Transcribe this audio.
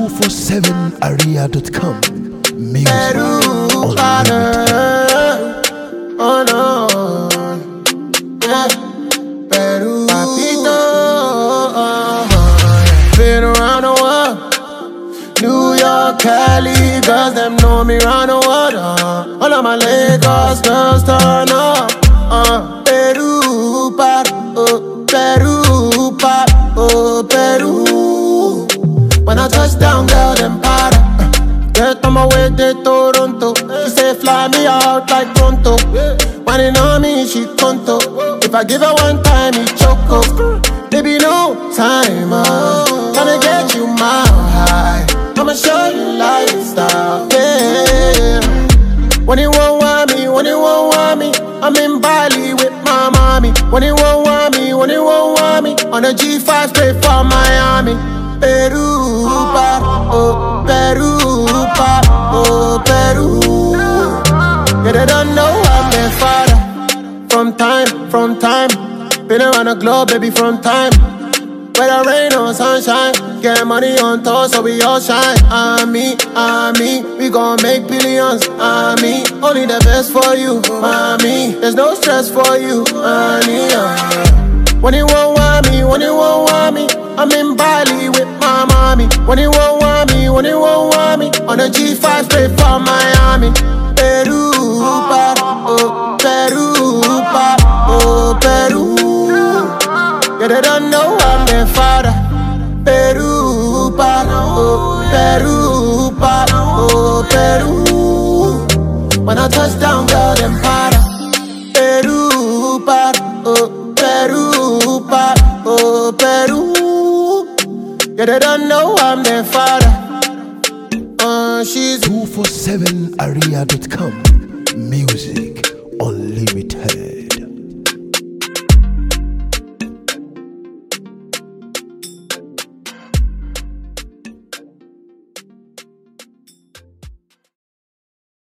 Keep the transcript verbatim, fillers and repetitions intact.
four seven area dot com. Music Peru, unlimited. oh no, yeah. Peru, papito, been around the world. New York, Cali, girls them know me round the world. Uh. All of my Lagos girls turn up. Uh. Peru, pop, oh, Peru, pop, oh, Peru. When I touch down, girl, them para. Uh. Get on my way to Toronto. She say fly me out like pronto. When it on me, she conto. If I give her one time, he choco. Baby, no time, uh. Gonna get you my high. I'ma show you lifestyle, yeah. When you won't want me, when you won't want me, I'm in Bali with my mommy. When you won't want me, when you won't want me, on a G five straight from Miami. Peru, pop, oh, Peru, pop, oh, Peru. Yeah, they don't know I'm their father. From time, from time, been around the globe, baby, from time. Whether rain or sunshine, get money on tour so we all shine. I'm me, I'm me, we gon' make billions. I'm me, only the best for you. I'm me, there's no stress for you. I'm me, uh. When you won't want me, when you won't want me, I'm in Bali with my mommy. When you won't want me, when you won't want me, on a G five straight from Miami. Peru, pop, oh, Peru, pop, oh, Peru. Yeah, they don't know I'm their father. Peru, pop, oh, Peru, pop, oh, Peru. When I touch down, girl, them para. Peru, pop, oh, Peru, pop, oh, Peru. Yeah, they don't know I'm their father. Uh, she's two four seven area dot com. Music unlimited.